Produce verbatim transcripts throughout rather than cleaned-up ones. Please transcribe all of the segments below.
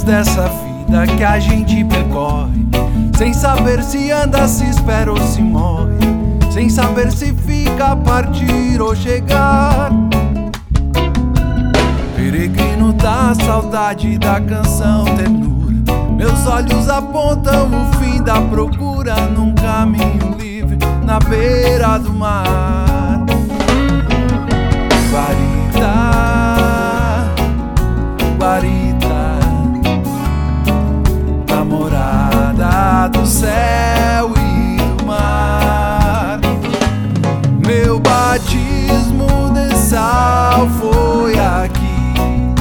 dessa vida que a gente percorre, sem saber se anda, se espera ou se morre, sem saber se fica a partir ou chegar. Peregrino da saudade, da canção ternura, meus olhos apontam o fim da procura, num caminho livre na beira do mar. Guarita, guarita, namorada do céu e do mar. Meu batismo de sal foi aqui,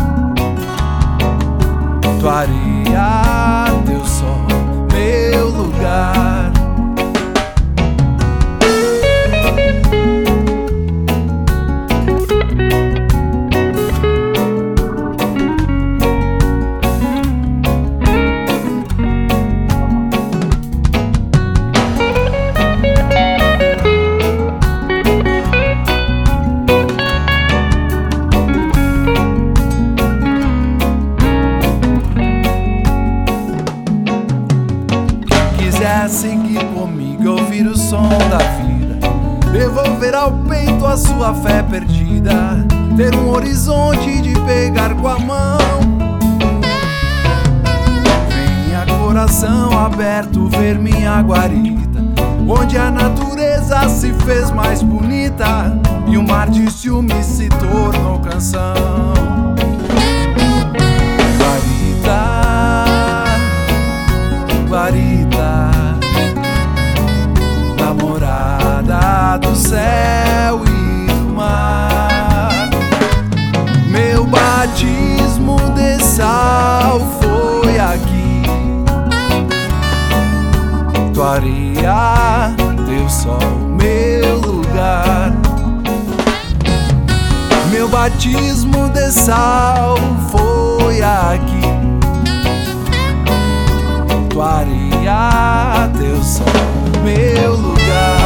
tua areia, teu sol, meu lugar. Quiser seguir comigo, ouvir o som da vida, devolver ao peito a sua fé perdida, ter um horizonte de pegar com a mão. Venha coração aberto ver minha guarita, onde a natureza se fez mais bonita e o mar de ciúme se tornou canção. Guarita, guarita, namorada do céu e do mar. Meu batismo de sal foi aqui, tua areia, teu sol, meu lugar. Meu batismo de sal foi aqui, tua areia, teu sol, meu lugar.